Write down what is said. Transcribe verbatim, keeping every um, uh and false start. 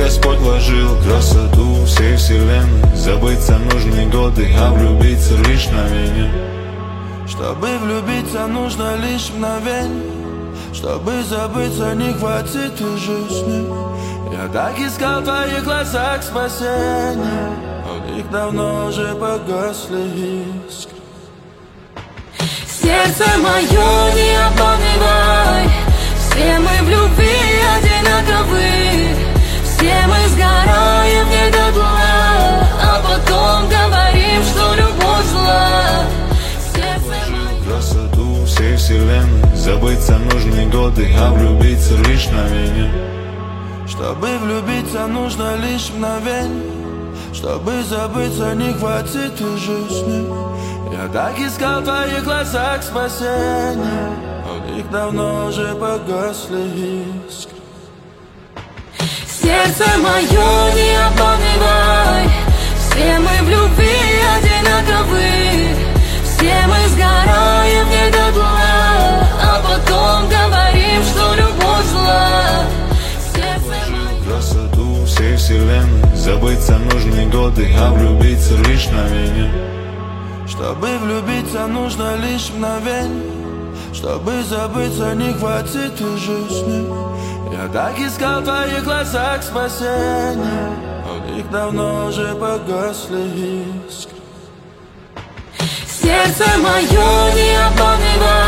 Господь вложил красоту всей вселенной. Забыться нужны годы, а влюбиться лишь мгновение. Чтобы влюбиться нужно лишь мгновение. Чтобы забыться не хватит и жизни. Я так искал в твоих глазах спасения, но в них давно уже погасли искры. Сердце мое, не обманывай. Все мы в любви одинаковы. Все мы сгораем не дотла, а потом говорим, что любовь зла. Сердце мое. Красоту всей вселенной. Забыться нужны годы, а влюбиться лишь мгновение. Чтобы влюбиться нужно лишь мгновение. Чтобы забыться не хватит и жизни. Я так искал в твоих глазах спасения, но в них давно уже погасли искры. Сердце мое, не обманывай. Все мы в любви одинаковы. Все мы сгораем не дотла, а потом говорим, что любовь зла. Сердце мое. Красоту всей вселенной. Забыться нужны годы, а влюбиться лишь мгновение. Чтобы влюбиться нужно лишь мгновение. Чтобы забыться не хватит и жизни. Я так искал в твоих глазах спасения, но в них давно уже погасли искры. Сердце мое, не обманывай.